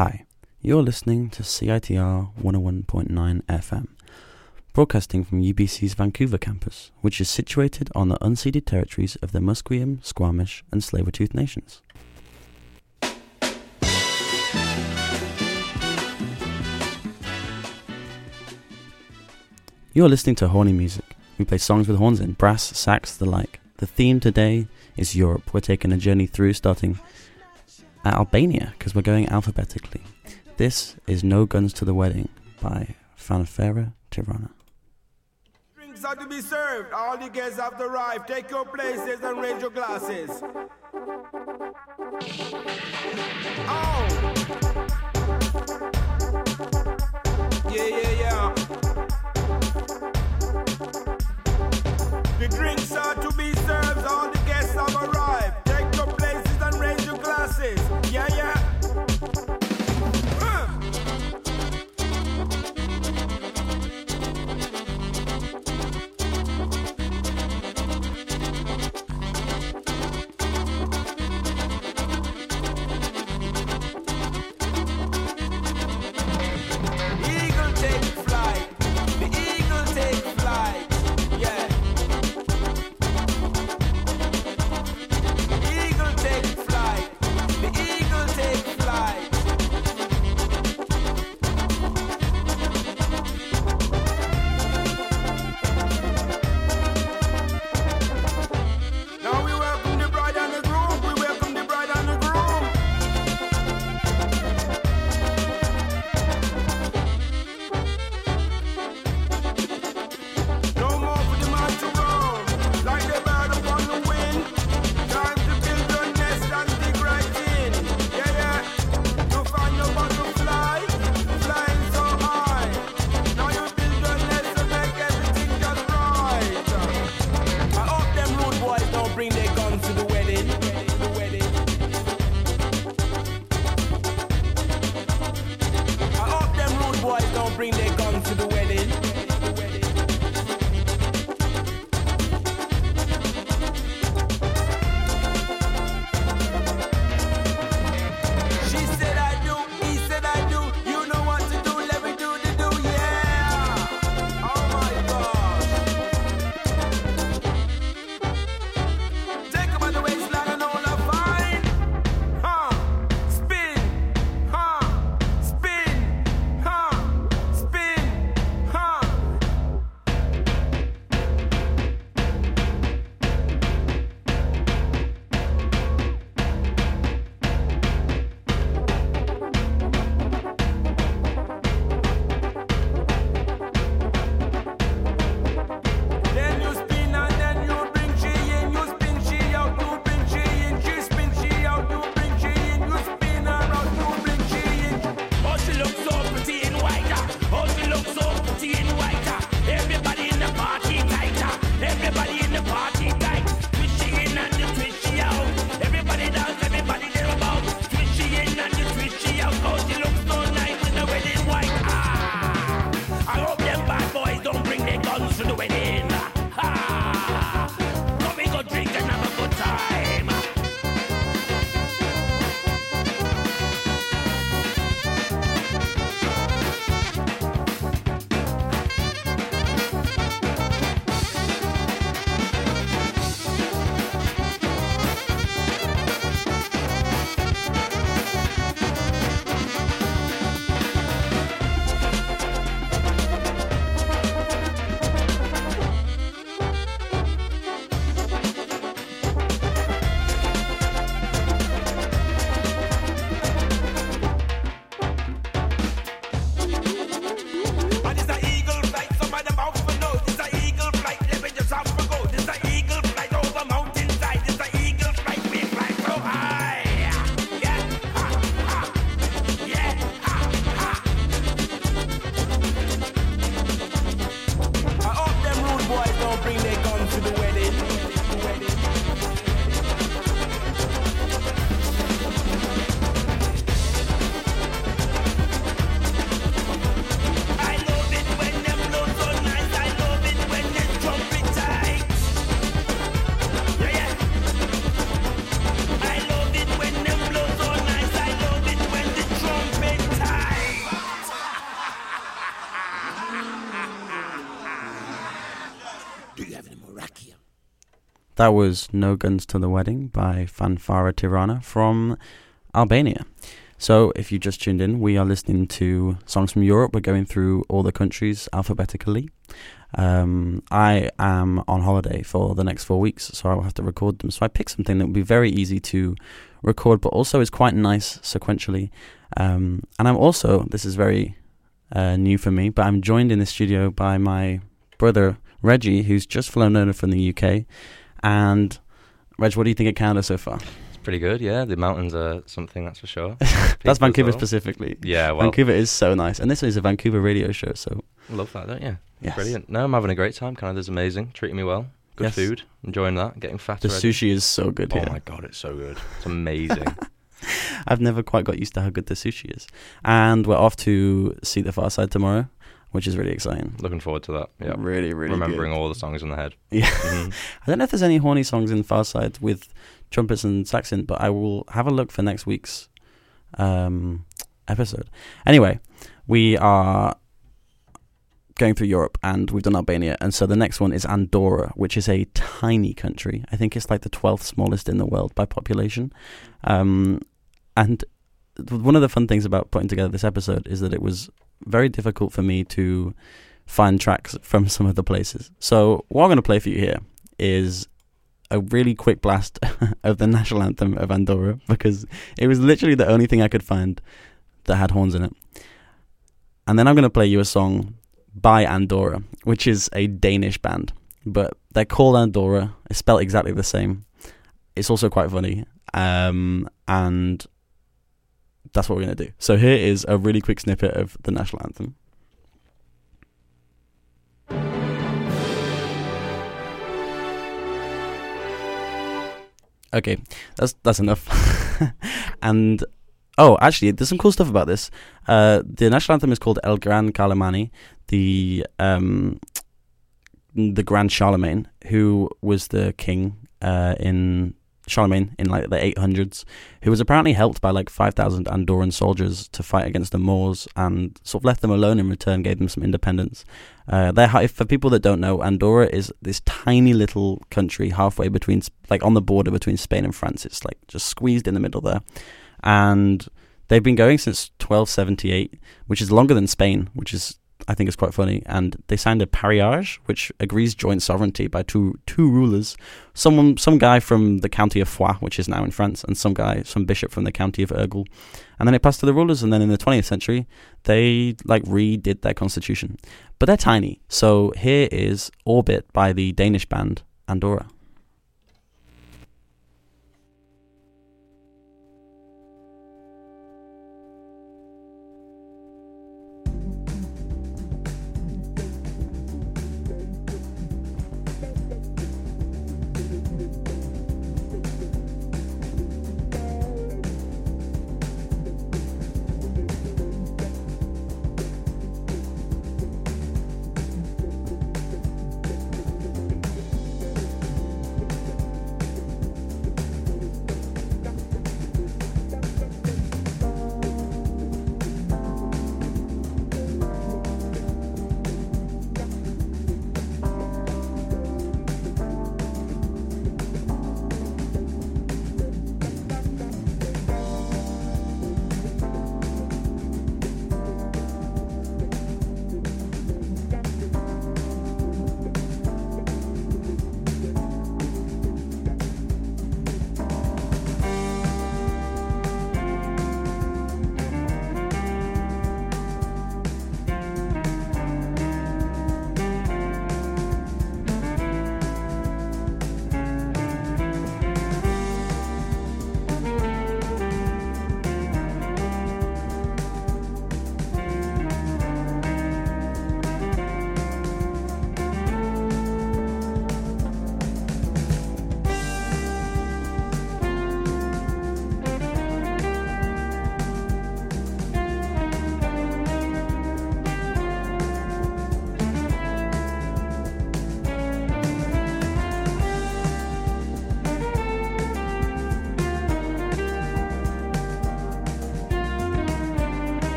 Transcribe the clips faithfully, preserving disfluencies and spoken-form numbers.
Hi, you're listening to C I T R one oh one point nine F M, broadcasting from U B C's Vancouver campus, which is situated on the unceded territories of the Musqueam, Squamish and Tsleil-Waututh nations. You're listening to Horny Music. We play songs with horns in, brass, sax, the like. The theme today is Europe. We're taking a journey through, starting at Albania, because we're going alphabetically. This is No Guns to the Wedding by Fanfare Tirana. Drinks are to be served. All the guests have to arrive. Take your places and raise your glasses. Oh! Yeah, yeah, yeah. The drinks are to be served, all the guests have arrived. Take your places and raise your glasses. Yeah, yeah. Uh. that was No Guns to the Wedding by Fanfara Tirana from Albania. So if you just tuned in, we are listening to songs from Europe. We're going through all the countries alphabetically. Um, I am on holiday for the next four weeks, so I will have to record them. So I picked something that would be very easy to record, but also is quite nice sequentially. Um, and I'm also, this is very uh, new for me, but I'm joined in the studio by my brother Reggie, who's just flown over from the U K. And Reg, what do you think of Canada so far? Pretty good, yeah. The mountains are something, that's for sure. That's Vancouver well. specifically. Yeah, well. Vancouver is so nice. And this is a Vancouver radio show, so... Love that, don't you? Yes. Brilliant. No, I'm having a great time. Canada's amazing. Treating me well. Good Yes. food. Enjoying that. Getting fatter. The already. sushi is so good Oh here. my God, it's so good. It's amazing. I've never quite got used to how good the sushi is. And we're off to see The Far Side tomorrow, which is really exciting. Looking forward to that. Yeah. Really, really Remembering good. all the songs in the head. Yeah. Mm-hmm. I don't know if there's any horny songs in Far Side with trumpets and sax in, but I will have a look for next week's um, episode. Anyway, we are going through Europe and we've done Albania, and so the next one is Andorra, which is a tiny country. I think it's like the twelfth smallest in the world by population. Um, and one of the fun things about putting together this episode is that it was very difficult for me to find tracks from some of the places. So what I'm going to play for you here is a really quick blast of the national anthem of Andorra, because it was literally the only thing I could find that had horns in it. And then I'm going to play you a song by Andorra, which is a Danish band, but they're called Andorra. It's spelled exactly the same. It's also quite funny, um, and that's what we're going to do. So here is a really quick snippet of the national anthem. Okay, that's that's enough. And oh, actually, there's some cool stuff about this. Uh, the national anthem is called El Gran Carlemany, the um, the Grand Charlemagne, who was the king uh, in Charlemagne in like the eight hundreds, who was apparently helped by like five thousand Andorran soldiers to fight against the Moors, and sort of left them alone in return, gave them some independence. Uh, they're, for people that don't know, Andorra is this tiny little country halfway between, like on the border between Spain and France. It's like just squeezed in the middle there. And they've been going since twelve seventy-eight, which is longer than Spain, which is, I think, is quite funny. And they signed a pariage, which agrees joint sovereignty by two two rulers. Someone, some guy from the county of Foix, which is now in France, and some guy, some bishop from the county of Urgell. And then it passed to the rulers, and then in the twentieth century, they like redid their constitution. But they're tiny. So here is Orbit by the Danish band Andorra.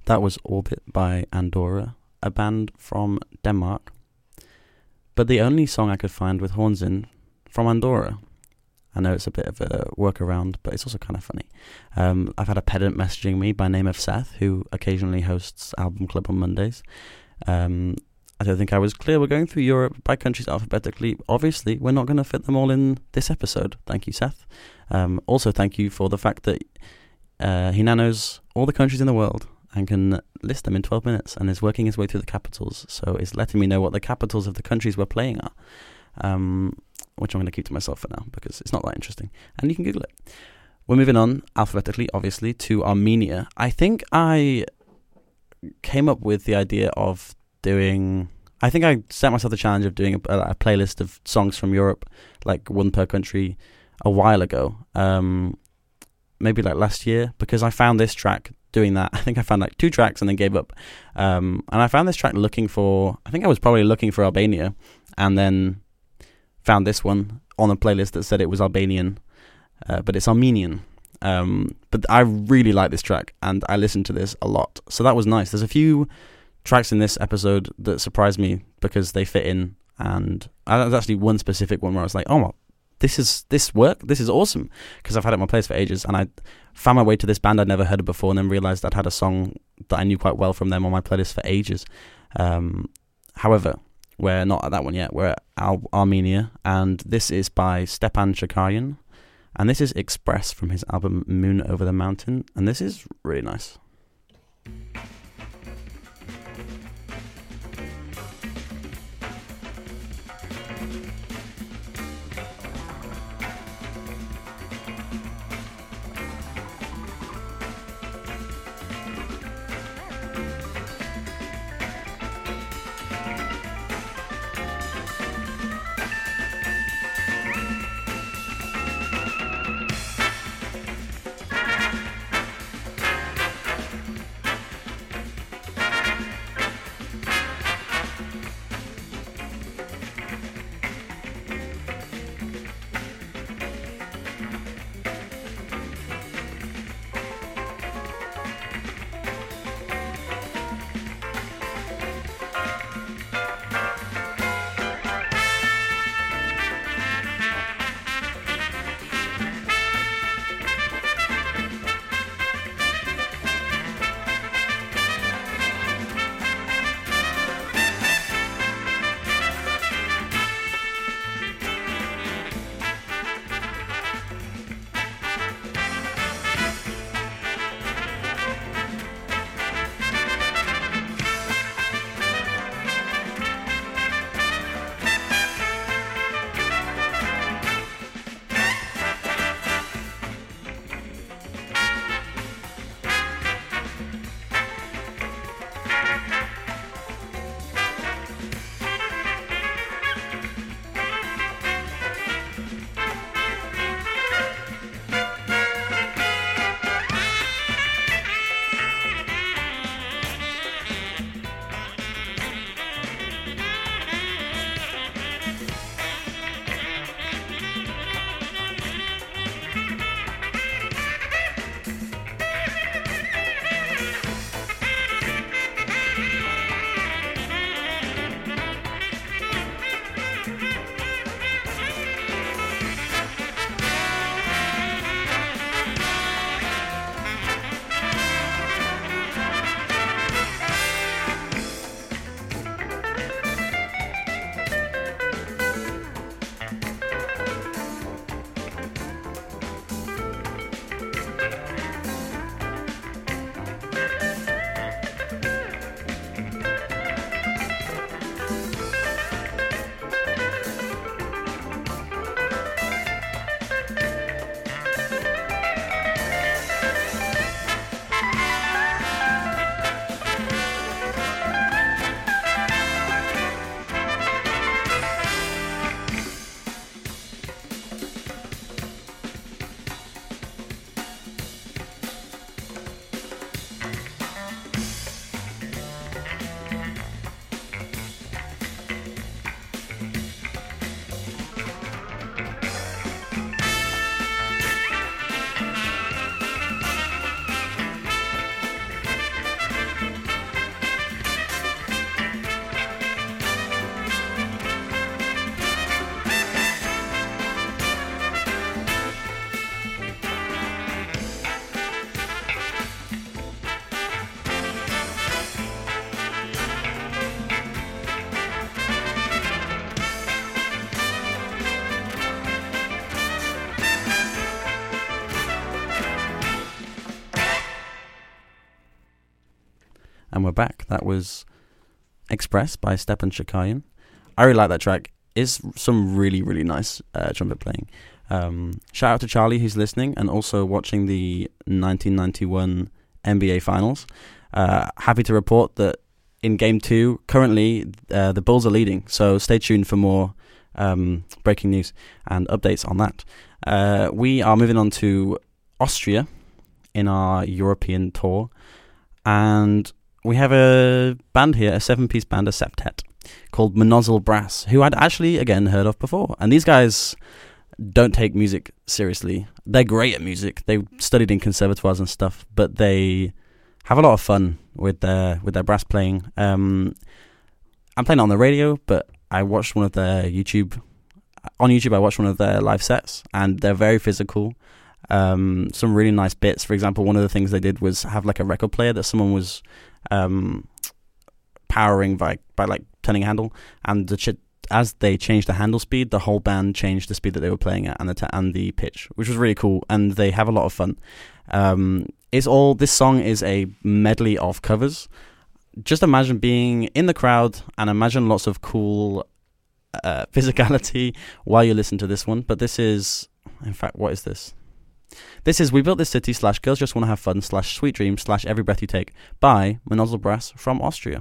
That was Orbit by Andorra, a band from Denmark, but the only song I could find with horns in from Andorra. I know it's a bit of a workaround, but it's also kind of funny. Um, I've had a pedant messaging me by name of Seth, who occasionally hosts Album Club on Mondays. Um, I don't think I was clear. We're going through Europe by countries alphabetically. Obviously, we're not going to fit them all in this episode. Thank you, Seth. Um, also, thank you for the fact that uh, he now knows all the countries in the world and can list them in twelve minutes and is working his way through the capitals. So it's letting me know what the capitals of the countries we're playing are, um, which I'm going to keep to myself for now because it's not that interesting. And you can Google it. We're moving on alphabetically, obviously, to Armenia. I think I came up with the idea of doing... I think I set myself the challenge of doing a, a playlist of songs from Europe, like one per country, a while ago. Um, maybe like last year, because I found this track doing that. I think I found like two tracks and then gave up. Um, and I found this track looking for... I think I was probably looking for Albania and then found this one on a playlist that said it was Albanian, uh, but it's Armenian. Um, but I really like this track and I listened to this a lot. So that was nice. There's a few tracks in this episode that surprised me because they fit in, and uh, there's actually one specific one where I was like, oh, this is this work, this is awesome, because I've had it on my playlist for ages, and I found my way to this band I'd never heard of before, and then realised I'd had a song that I knew quite well from them on my playlist for ages. Um, however, we're not at that one yet, we're at Al- Armenia, and this is by Stepan Chakaryan, and this is Express from his album Moon Over the Mountain, and this is really nice. And we're back. That was Express by Stepan Shakayan. I really like that track. It's some really, really nice uh, trumpet playing. Um, shout out to Charlie who's listening and also watching the nineteen ninety-one N B A Finals. Uh, happy to report that in Game two, currently uh, the Bulls are leading. So stay tuned for more um, breaking news and updates on that. Uh, we are moving on to Austria in our European tour. And we have a band here, a seven-piece band, a septet, called Monozzle Brass, who I'd actually, again, heard of before. And these guys don't take music seriously. They're great at music. They studied in conservatoires and stuff, but they have a lot of fun with their with their brass playing. Um, I'm playing it on the radio, but I watched one of their YouTube... On YouTube, I watched one of their live sets, and they're very physical. Um, some really nice bits. For example, one of the things they did was have like a record player that someone was um, powering by, by like turning a handle, and the ch- as they changed the handle speed, the whole band changed the speed that they were playing at and the t- and the pitch, which was really cool. And they have a lot of fun. Um, it's all this song is a medley of covers. Just imagine being in the crowd and imagine lots of cool uh, physicality while you listen to this one. But this is, in fact, what is this? This is We Built This City slash Girls Just Want to Have Fun slash Sweet Dreams slash Every Breath You Take by Monozzle Brass from Austria.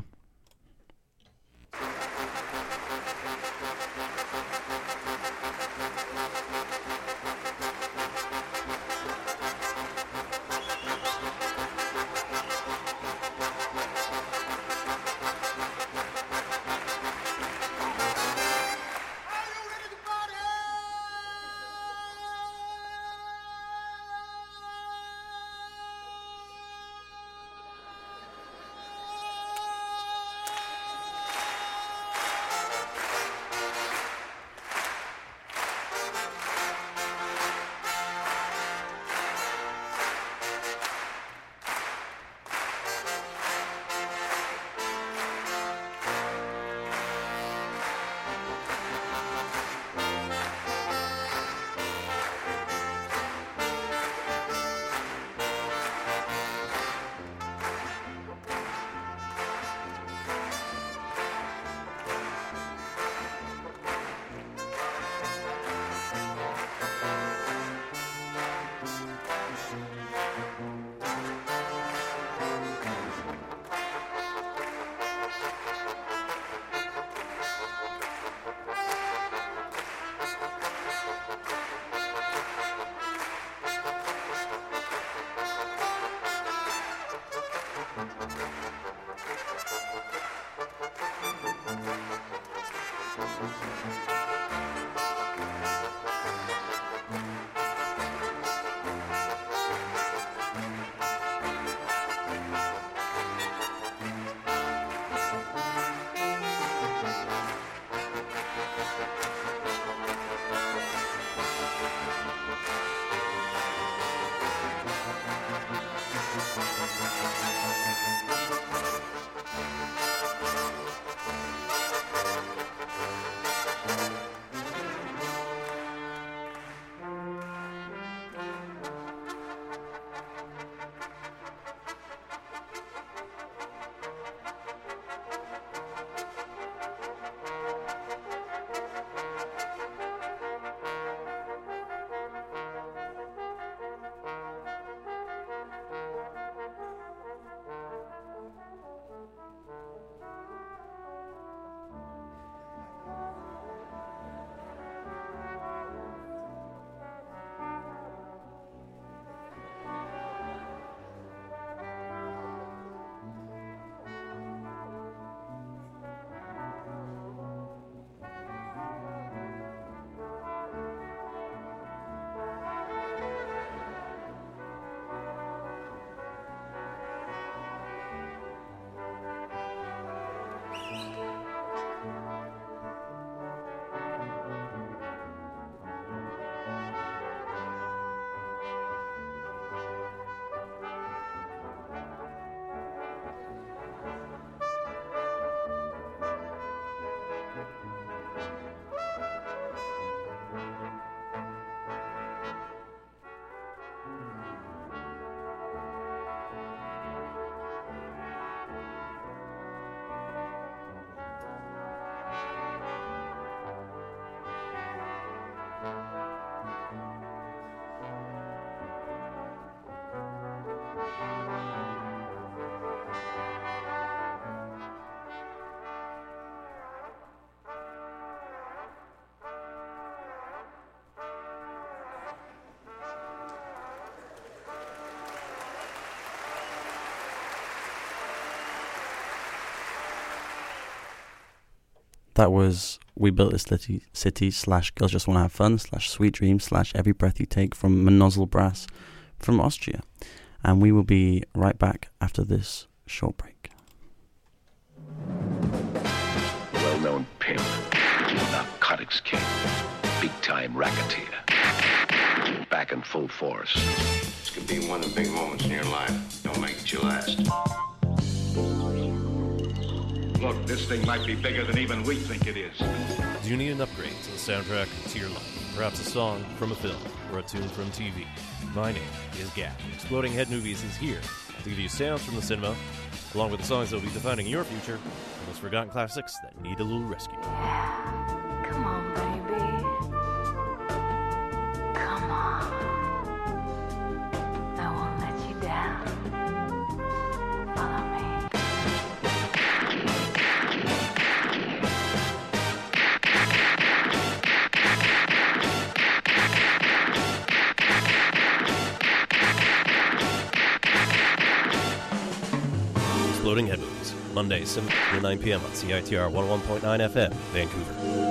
That was We Built This City, city slash Girls Just Wanna Have Fun slash Sweet Dreams slash Every Breath You Take from Monozzle Brass from Austria. And we will be right back after this short break. Well-known pimp, narcotics king, big-time racketeer, back in full force. This could be one of the big moments in your life. Don't make it your last. Look, this thing might be bigger than even we think it is. Do you need an upgrade to the soundtrack to your life? Perhaps a song from a film or a tune from T V? My name is Gap. Exploding Head Movies is here to give you sounds from the cinema, along with the songs that will be defining your future, and those forgotten classics that need a little rescue. Come on, baby. Come on. I won't let you down. Follow me. Exploding Head Movies, Mondays, seven to nine p.m. on C I T R one oh one point nine F M, Vancouver.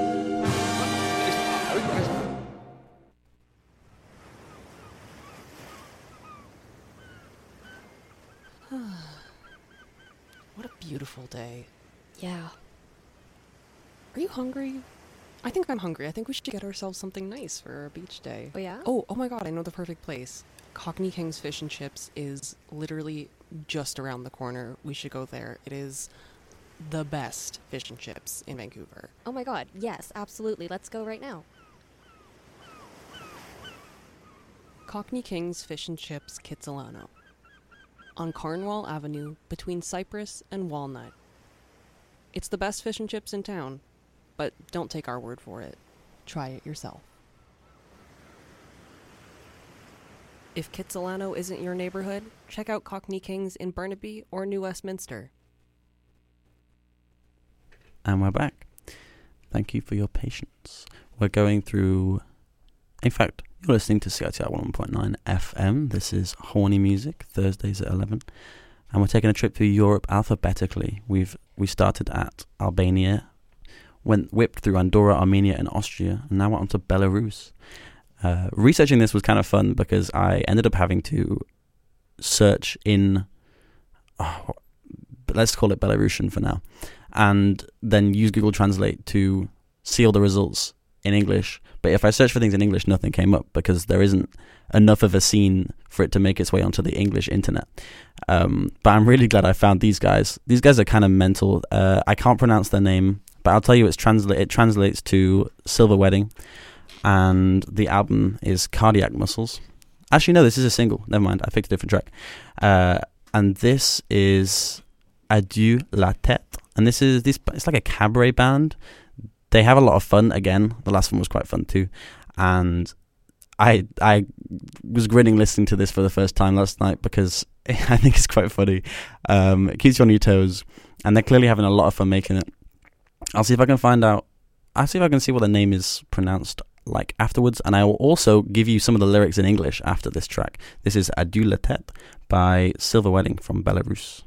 What a beautiful day. Yeah. Are you hungry? I think I'm hungry. I think we should get ourselves something nice for our beach day. Oh, yeah? Oh, oh my god, I know the perfect place. Cockney King's Fish and Chips is literally just around the corner. We should go there. It is the best fish and chips in Vancouver. Oh my god, yes, absolutely. Let's go right now. Cockney King's Fish and Chips, Kitsilano. On Cornwall Avenue, between Cypress and Walnut. It's the best fish and chips in town, but don't take our word for it. Try it yourself. If Kitsilano isn't your neighborhood, check out Cockney King's in Burnaby or New Westminster. And we're back. Thank you for your patience. We're going through... In fact, you're listening to C I T R one oh one point nine F M. This is Horny Music, Thursdays at eleven. And we're taking a trip through Europe alphabetically. We've we started at Albania, went whipped through Andorra, Armenia, and Austria, and now we're on to Belarus. Uh, researching this was kind of fun because I ended up having to search in, oh, let's call it Belarusian for now, and then use Google Translate to see all the results in English. But if I searched for things in English, nothing came up because there isn't enough of a scene for it to make its way onto the English internet. Um, but I'm really glad I found these guys. These guys are kind of mental. Uh, I can't pronounce their name, but I'll tell you it's transla- it translates to Silver Wedding. And the album is Cardiac Muscles. Actually, no, this is a single. Never mind, I picked a different track. Uh, and this is Adieu la Tête. And this is this. It's like a cabaret band. They have a lot of fun. Again, the last one was quite fun too. And I I was grinning listening to this for the first time last night because I think it's quite funny. Um, it keeps you on your toes, and they're clearly having a lot of fun making it. I'll see if I can find out. I'll see if I can see what the name is pronounced like afterwards, and I will also give you some of the lyrics in English after this track. This is Adieu la Tête by Silver Wedding from Belarus.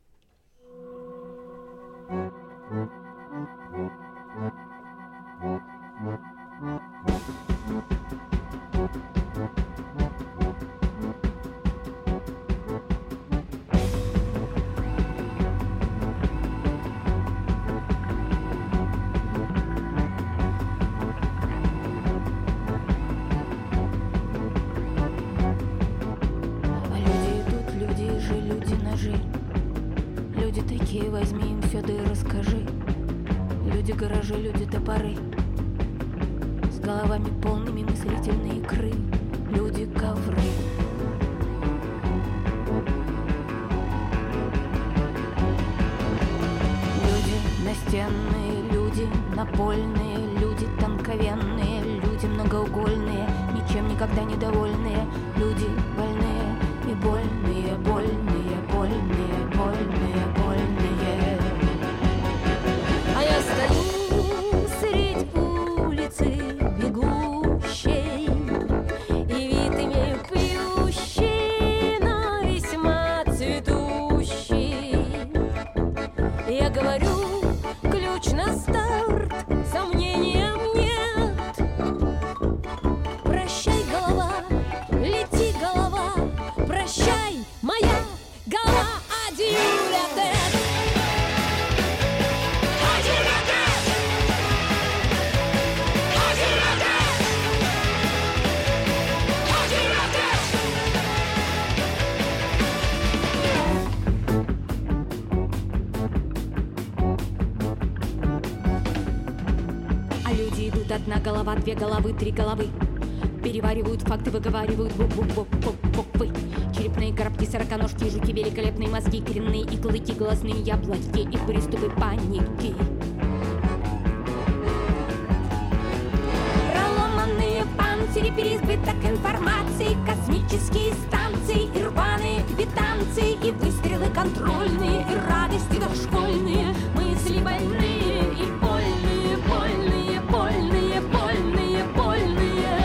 Люди такие, возьми им все, да и расскажи. Люди гаражи, люди топоры, с головами полными мыслительной икры. Люди ковры. Люди настенные, люди напольные, люди тонковенные, люди многоугольные, ничем никогда недовольные. Люди больные и больные, больные, больные, больные, больные. А я стою средь улицы бегущей, и вид имею пьющий, но весьма цветущий. Я говорю, ключ ключ на старт, сомнениям нет. Прощай, голова, лети, голова, прощай, моя голова, адью-ля-тет. Одна голова, две головы, три головы. Переваривают факты, выговаривают буквы. Черепные коробки, сороконожки, жуки, великолепные мозги, коренные и клыки, глазные яблоки и приступы паники. Проломанные панцири, переизбыток информации, космические станции и рваные квитанции, и выстрелы контрольные, и радости дошкольные, мысли больные и больные, больные, больные, больные, больные.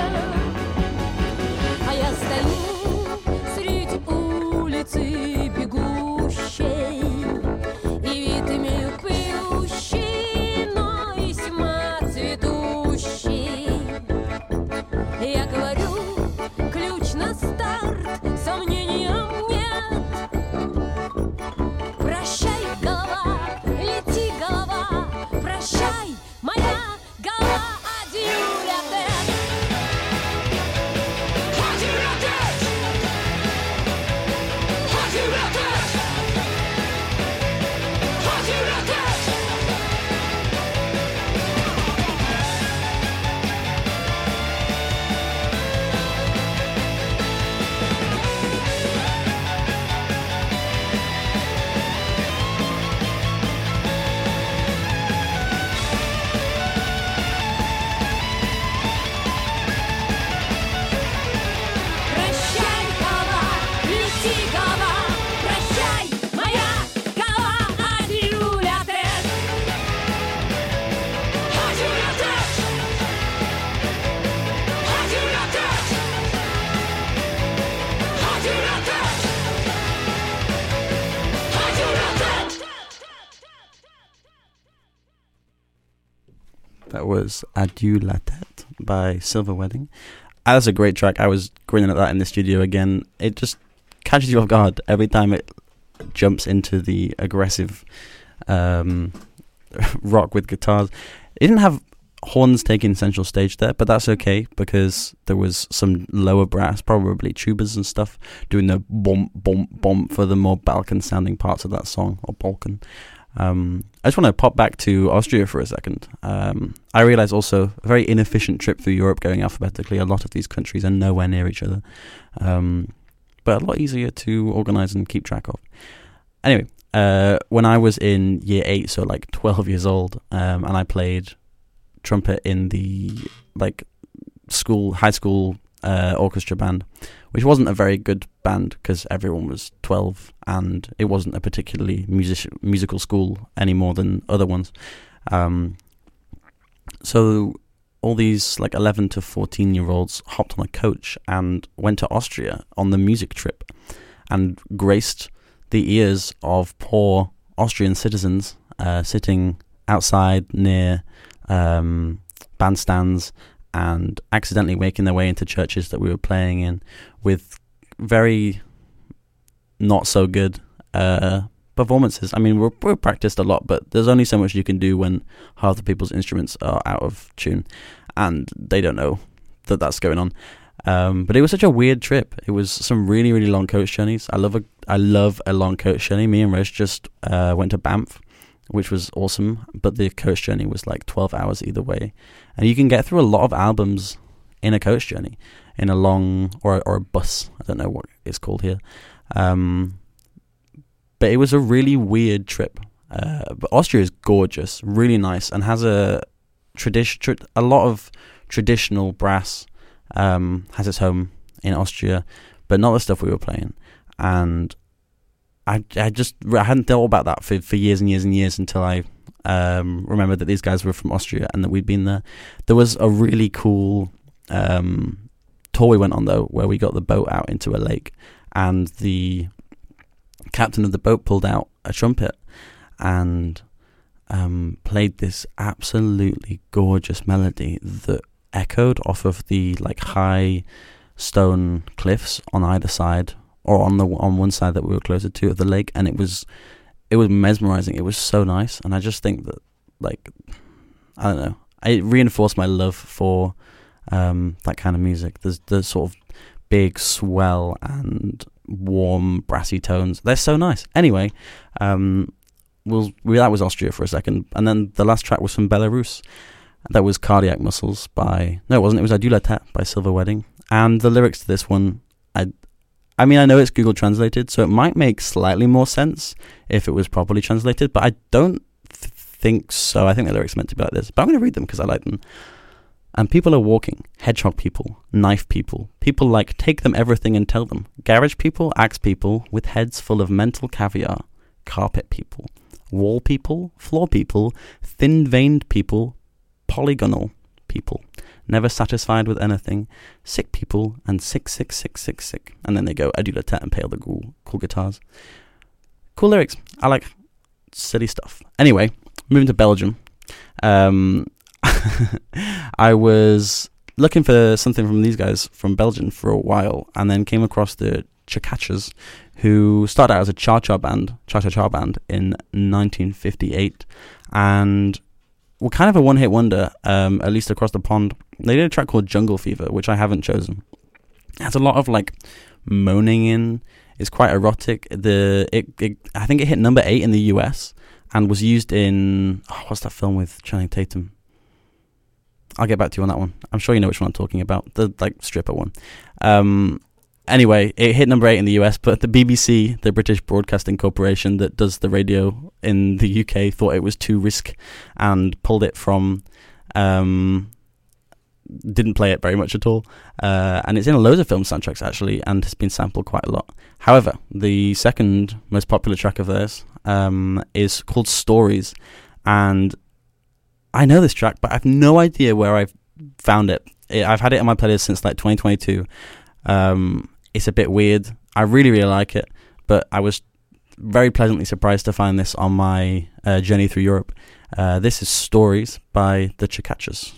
А я стою среди улицы бегущей, и вид имею пьющий, но весьма цветущий. Я говорю, ключ на старт, сомнениям нет. Прощай, голова, лети, голова, прощай, моя голова, адью-ля-тет. Адью-ля-тет. Адью-ля-тет. Адью-ля-тет. Прощай, голова, лети, голова, прощай, моя голова, адью-ля-тет. Адью-ля-тет. Адью-ля-тет. Адью-ля-тет. Адью-ля-тет. That was Adieu La Tête by Silver Wedding. Ah, that's a great track. I was grinning at that in the studio again. It just catches you off guard every time it jumps into the aggressive um, rock with guitars. It didn't have horns taking central stage there, but that's okay because there was some lower brass, probably tubas and stuff, doing the bump, bump, bump for the more Balkan sounding parts of that song, or Balkan. Um, I just want to pop back to Austria for a second. Um, I realise also a very inefficient trip through Europe going alphabetically. A lot of these countries are nowhere near each other, um, but a lot easier to organise and keep track of. Anyway, uh, when I was in year eight, so like twelve years old, um, and I played trumpet in the like school, high school uh, orchestra band, which wasn't a very good band because everyone was twelve and it wasn't a particularly music- musical school any more than other ones. Um, so all these like eleven to fourteen year olds hopped on a coach and went to Austria on the music trip and graced the ears of poor Austrian citizens uh, sitting outside near um, bandstands and accidentally making their way into churches that we were playing in with very not so good uh, performances. I mean, we're, we're practiced a lot, but there's only so much you can do when half the people's instruments are out of tune and they don't know that that's going on. Um, but it was such a weird trip. It was some really, really long coach journeys. I love a, I love a long coach journey. Me and Reg just uh, went to Banff, which was awesome, but the coach journey was like twelve hours either way. And you can get through a lot of albums in a coach journey, in a long, or, or a bus, I don't know what it's called here. Um, but it was a really weird trip. Uh, but Austria is gorgeous, really nice, and has a tradition, tra- a lot of traditional brass um, has its home in Austria, but not the stuff we were playing. And I, I just I hadn't thought about that for, for years and years and years until I um, remembered that these guys were from Austria and that we'd been there. There was a really cool um, tour we went on though, where we got the boat out into a lake, and the captain of the boat pulled out a trumpet, and um, played this absolutely gorgeous melody that echoed off of the like high stone cliffs on either side, or on the on one side that we were closer to of the lake, and it was it was mesmerizing. It was so nice, and I just think that, like, I don't know, it reinforced my love for um, that kind of music. There's the sort of big swell and warm brassy tones. They're so nice. Anyway, um, we'll, we, that was Austria for a second, and then the last track was from Belarus. That was Cardiac Muscles by, no it wasn't, it was Adu La Tête by Silver Wedding. And the lyrics to this one, I, I mean I know it's Google translated, so it might make slightly more sense if it was properly translated, but I don't th- think so. I think the lyrics are meant to be like this, but I'm going to read them because I like them. And people are walking, hedgehog people, knife people, people like take them everything and tell them, garage people, axe people, with heads full of mental caviar, carpet people, wall people, floor people, thin-veined people, polygonal people, never satisfied with anything, sick people, and sick, sick, sick, sick, sick. And then they go, Adu La Tête and play all the cool, cool guitars. Cool lyrics. I like silly stuff. Anyway, moving to Belgium. Um... I was looking for something from these guys from Belgium for a while, and then came across the Chakachas, who started out as a cha-cha band, cha-cha-cha band in nineteen fifty-eight, and were kind of a one-hit wonder, um, at least across the pond. They did a track called Jungle Fever, which I haven't chosen. It has a lot of like moaning in. It's quite erotic. The it, it I think it hit number eight in the U S and was used in oh, what's that film with Channing Tatum? I'll get back to you on that one. I'm sure you know which one I'm talking about. The like stripper one. Um, anyway, it hit number eight in the U S, but the B B C, the British Broadcasting Corporation that does the radio in the U K, thought it was too risk and pulled it from. Um, didn't play it very much at all. Uh, and it's in loads of film soundtracks actually, and has been sampled quite a lot. However, the second most popular track of theirs um, is called Stories, and I know this track, but I have no idea where I've found it. it. I've had it on my playlist since like twenty twenty-two. Um, it's a bit weird. I really, really like it, but I was very pleasantly surprised to find this on my uh, journey through Europe. Uh, this is Stories by the Chakachas.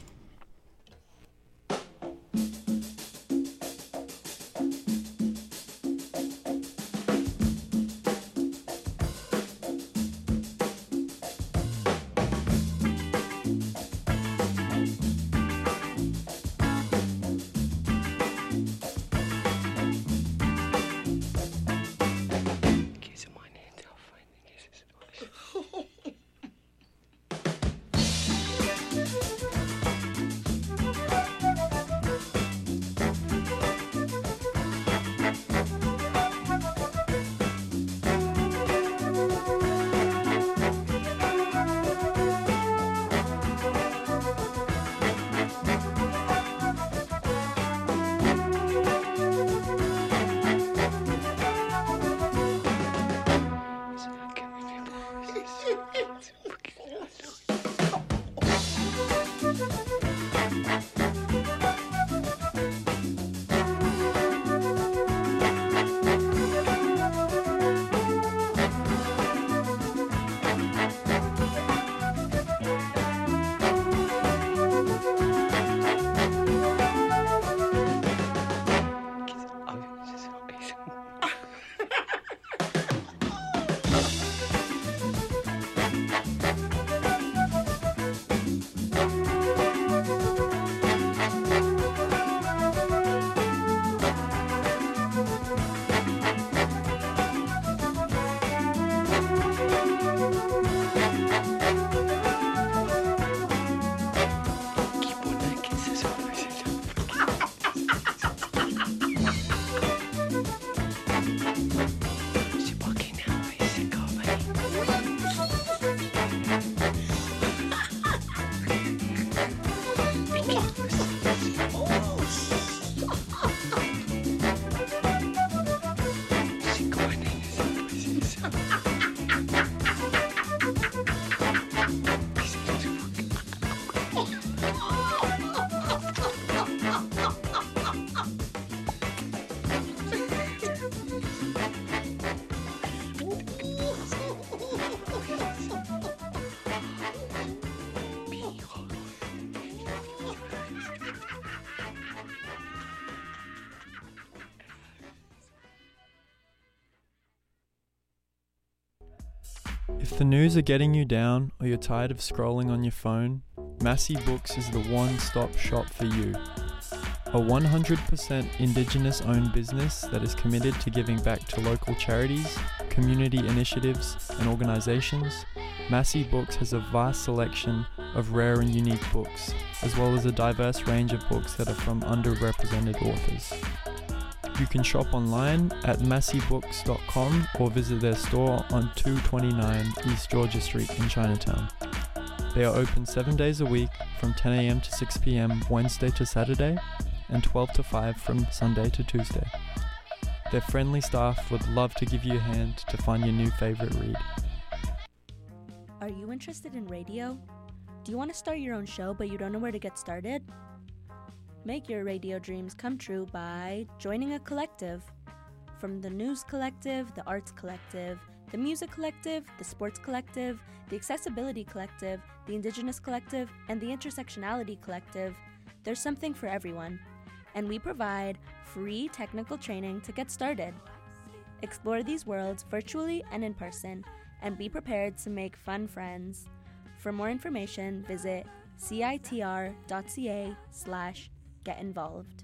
If the news are getting you down or you're tired of scrolling on your phone, Massey Books is the one-stop shop for you. A one hundred percent Indigenous-owned business that is committed to giving back to local charities, community initiatives, and organisations, Massey Books has a vast selection of rare and unique books, as well as a diverse range of books that are from underrepresented authors. You can shop online at massey books dot com or visit their store on two twenty-nine East Georgia Street in Chinatown. They are open seven days a week from ten a.m. to six p.m. Wednesday to Saturday and twelve to five from Sunday to Tuesday. Their friendly staff would love to give you a hand to find your new favorite read. Are you interested in radio? Do you want to start your own show but you don't know where to get started? Make your radio dreams come true by joining a collective. From the News Collective, the Arts Collective, the Music Collective, the Sports Collective, the Accessibility Collective, the Indigenous Collective, and the Intersectionality Collective, there's something for everyone. And we provide free technical training to get started. Explore these worlds virtually and in person, and be prepared to make fun friends. For more information, visit citr.ca slash get involved.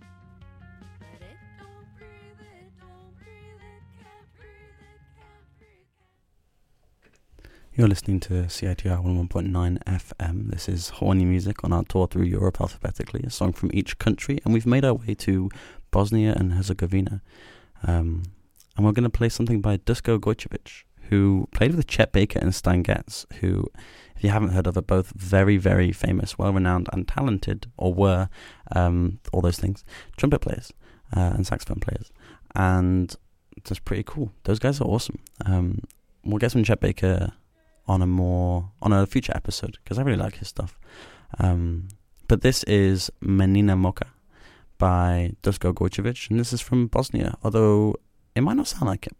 You're listening to C I T R one oh one point nine F M. This is Horny Music on our tour through Europe alphabetically, a song from each country, and we've made our way to Bosnia and Herzegovina. Um, and we're going to play something by Dusko Gojkovic, who played with Chet Baker and Stan Getz, who, if you haven't heard of, are both very, very famous, well-renowned and talented, or were, um, all those things, trumpet players uh, and saxophone players. And that's pretty cool. Those guys are awesome. Um, we'll get some Chet Baker on a more on a future episode, because I really like his stuff. Um, but this is Menina Moka by Dusko Gojkovic, and this is from Bosnia, although it might not sound like it.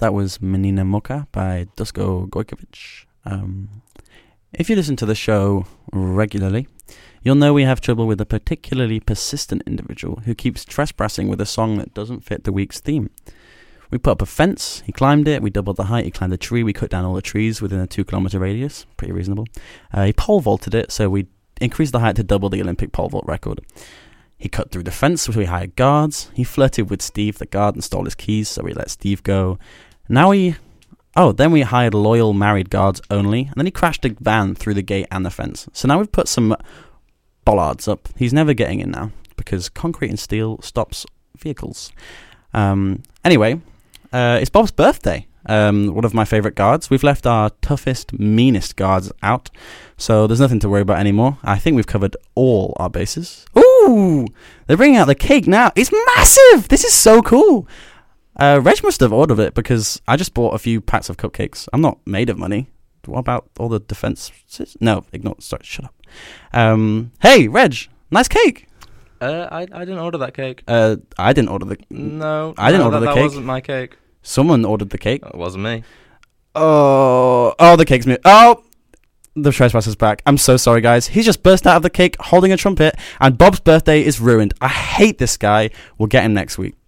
that was Menina Moka by Dusko Gojkovic. Um, if you listen to the show regularly, you'll know we have trouble with a particularly persistent individual who keeps trespassing with a song that doesn't fit the week's theme. We put up a fence, he climbed it, we doubled the height, he climbed a tree, we cut down all the trees within a two kilometre radius, pretty reasonable. Uh, he pole vaulted it, so we increased the height to double the Olympic pole vault record. He cut through the fence, so we hired guards. He flirted with Steve, the guard, and stole his keys, so we let Steve go. Now he... Oh, then we hired loyal married guards only, and then he crashed a van through the gate and the fence. So now we've put some bollards up. He's never getting in now, because concrete and steel stops vehicles. Um, anyway... Uh, it's Bob's birthday, um, one of my favourite guards. We've left our toughest, meanest guards out, so there's nothing to worry about anymore. I think we've covered all our bases. Ooh! They're bringing out the cake now. It's massive! This is so cool! Uh, Reg must have ordered it, because I just bought a few packs of cupcakes. I'm not made of money. What about all the defences? No, ignore. Sorry, shut up. Um, hey, Reg! Nice cake! Uh, I I didn't order that cake. Uh, I didn't order the... No. I didn't no, order that, the that cake. That wasn't my cake. Someone ordered the cake. It wasn't me. Oh, oh, the cake's me. Oh, the trespasser's back. I'm so sorry, guys. He's just burst out of the cake holding a trumpet, and Bob's birthday is ruined. I hate this guy. We'll get him next week.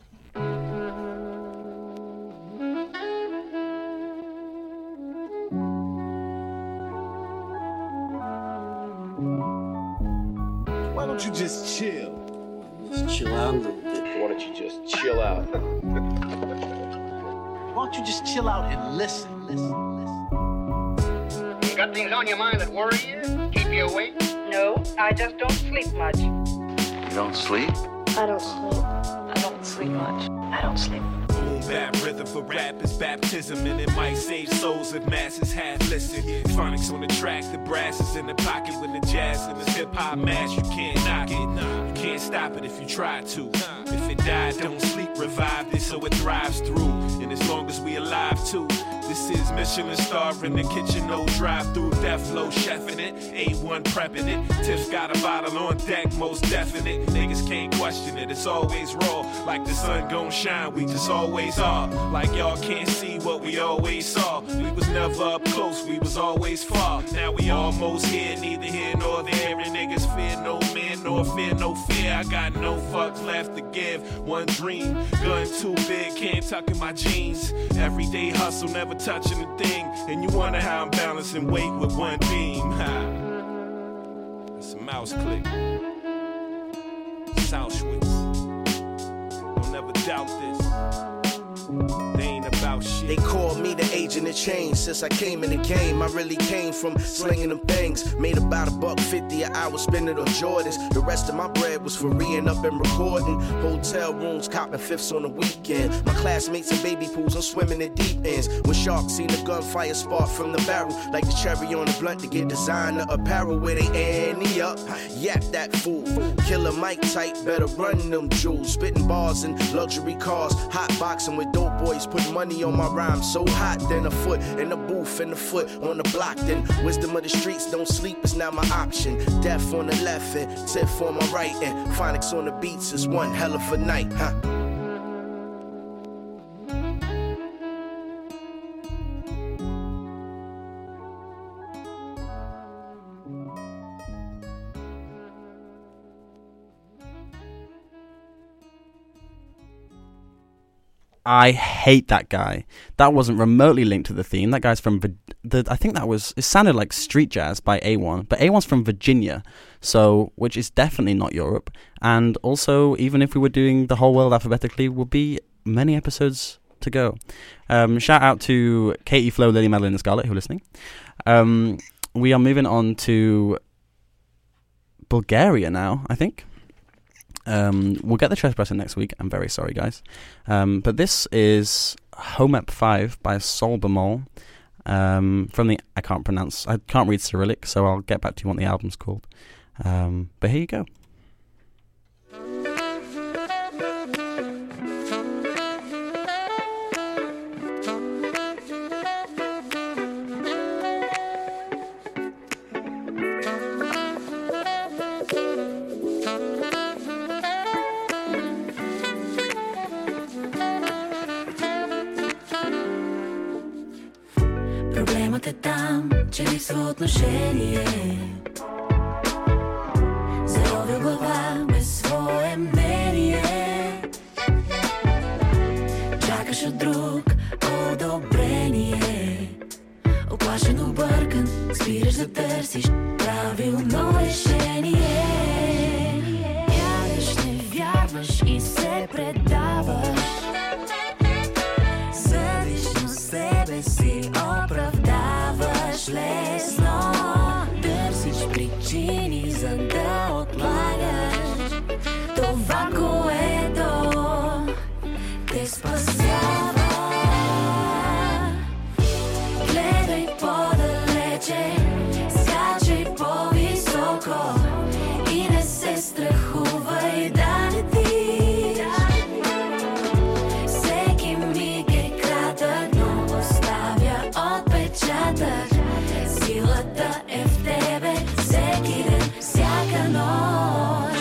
Why don't you just chill? Just chill out a little bit. Why don't you just chill out? Why don't you just chill out and listen, listen, listen. You got things on your mind that worry you? Keep you awake? No, I just don't sleep much. You don't sleep? I don't sleep. I don't sleep much. I don't sleep. Boom bap rhythm for rap is baptism, and it might save souls if masses half listen. Phonics on the track, the brass is in the pocket with the jazz and the hip hop mash. You can't knock it, you can't stop it if you try to. If it died, don't sleep, revive it so it thrives through. And as long as we alive too. This is Michelin star in the kitchen, no drive-through, death flow chefing it, A one prepping it. Tiff's got a bottle on deck, most definite. Niggas can't question it, it's always raw. Like the sun gon' shine, we just always are. Like y'all can't see what we always saw. We was never up close, we was always far. Now we almost here, neither here nor there. And niggas fear no man, nor fear no fear. I got no fucks left to give. One dream, gun too big, can't tuck in my jeans. Everyday hustle, never touching a thing, and you wonder how I'm balancing weight with one beam. Ha. That's a mouse click. Southwich. Don't never doubt this. They ain't about shit. They call me the agent of change. Since I came in the game, I really came from slinging them things. Made about a buck fifty an hour, spending on Jordans. The rest of my bread was for re-ing up and recording. Hotel rooms, copping fifths on the weekend. My classmates in baby pools, I'm swimming in deep ends. When sharks seen the gunfire spark from the barrel, like the cherry on the blunt to get designer apparel where they ante up. Yap that fool. Killer Mike tight, better run them jewels. Spitting bars in luxury cars, hot boxing with dope boys, putting money on my rhyme. So hot, then a foot in the booth and a foot on the block. Then wisdom of the streets, don't sleep is now my option. Death on the left and Tiff on my right, and phonics on the beats is one hell of a night, huh? I hate that guy. That wasn't remotely linked to the theme. That guy's from, the, I think that was, it sounded like Street Jazz by A one, but A one's from Virginia, so, which is definitely not Europe. And also, even if we were doing the whole world alphabetically, would be many episodes to go. Um, shout out to Katie, Flo, Lily, Madeline, and Scarlett who are listening. Um, we are moving on to Bulgaria now, I think. Um, we'll get the Trespasser next week. I'm very sorry, guys. Um, but this is Home Ep five by Sol Bemol. Um, from the, I can't pronounce, I can't read Cyrillic, so I'll get back to you what the album's called. Um, but here you go. Нямате там, че липсва отношение. Заровил глава без свое мнение. Чакаш от друг одобрение. Оплашен, объркан, спираш да търсиш правилно решение. Ядеш, не вярваш и се предаваш. Съдиш, себе си оправдаваш лесно. Търсиш причини, за да отлагаш това, което те спасява. Гледай по-далече, скачай по-високо и не се страхувай да летиш. Всеки миг е кратък, но оставя отпечатък. Силата е в тебе всеки ден, всяка нощ.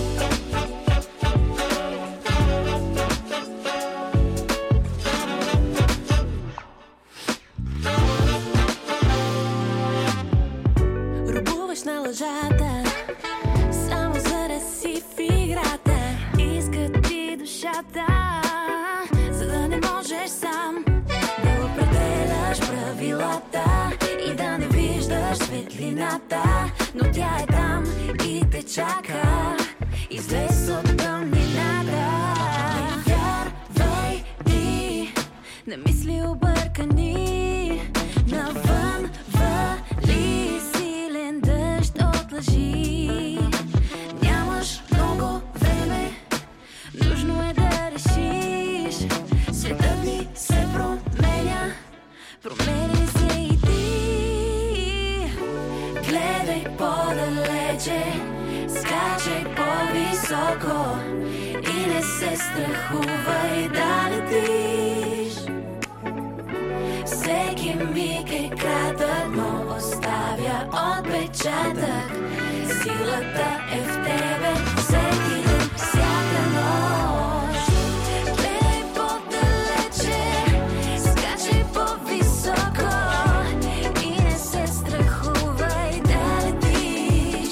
Рубуваш на лъжата, само за да си в играта. Иска ти душата, за да не можеш сам да определяш правилата и да не виждаш светлината. Но тя е там и те чака. Излез от тъмнината. Не вярвай ти на мисли объркани. Навън вали силен дъжд от лъжи. Нямаш много време, нужно е да решиш. Светът ни се променя, промени се и ти. Гледай по-далече, скачай по-високо и не се страхувай да летиш. Всеки миг е кратък, но оставя отпечатък. Силата е в тебе всеки ден, всяка нощ. Гледай по-далече, скачай по-високо и не се страхувай да летиш.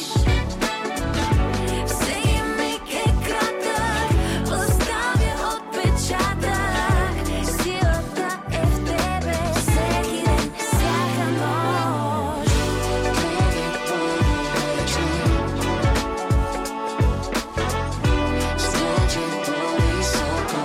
Всеки миг е кратък, оставя отпечатък. Силата е в тебе всеки ден, всяка нощ. Гледай по-далече, скачай по-високо.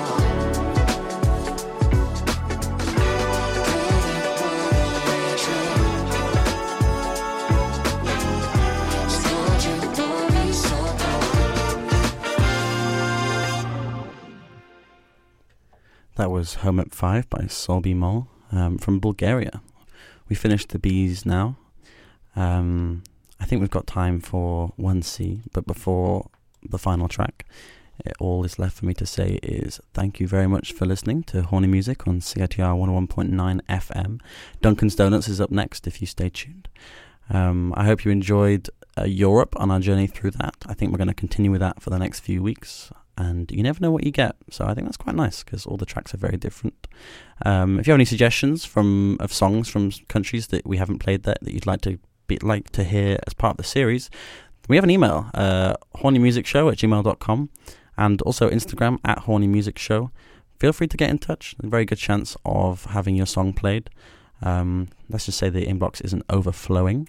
That was Home at Five by Solby Mol um, from Bulgaria. We finished the B's now. Um, I think we've got time for one C, but before the final track, it, all is left for me to say is thank you very much for listening to Horny Music on C I T R one oh one point nine F M. Duncan's Donuts is up next if you stay tuned. Um, I hope you enjoyed uh, Europe on our journey through that. I think we're going to continue with that for the next few weeks. And you never know what you get, so I think that's quite nice because all the tracks are very different. Um, if you have any suggestions from of songs from countries that we haven't played that that you'd like to be, like to hear as part of the series, we have an email, uh, hornymusicshow at gmail dot com, and also Instagram at hornymusicshow. Feel free to get in touch. There's a very good chance of having your song played. Um, let's just say the inbox isn't overflowing.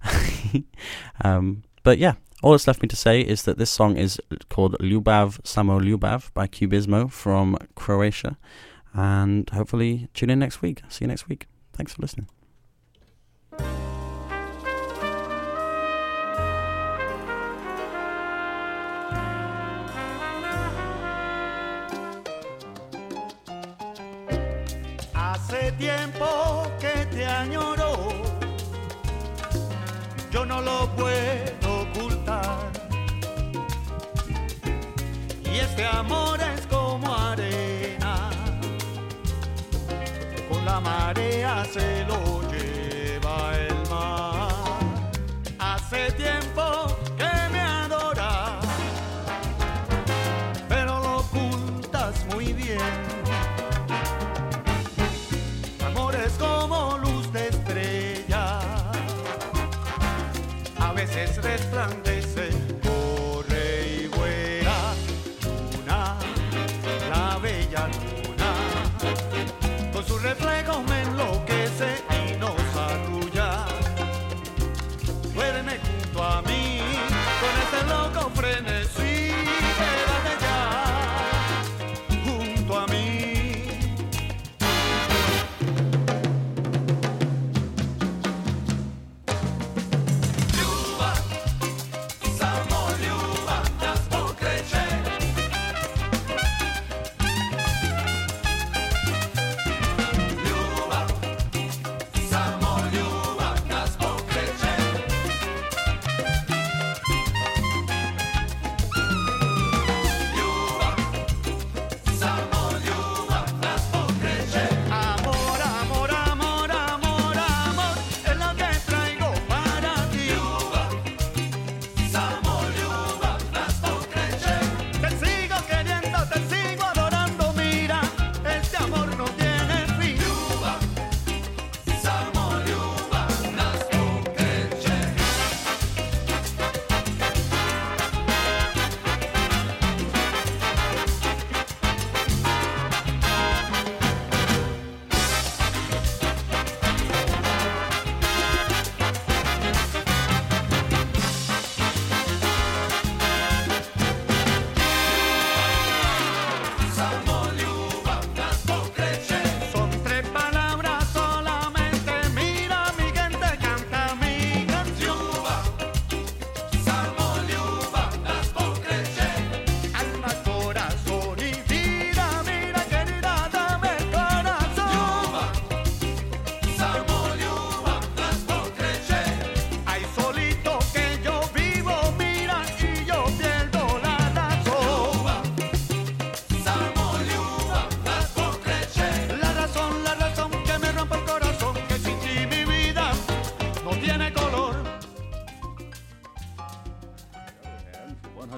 um, but yeah. All that's left me to say is that this song is called Ljubav Samo Ljubav by Cubismo from Croatia. And hopefully tune in next week. See you next week. Thanks for listening. Hace tiempo que te añoro, yo no lo puedo ocultar. Y este amor es como arena, con la marea se lo lleva el mar. Hace tiempo que me adoras, pero lo ocultas muy bien. Amor es como luz de estrella, es blanca.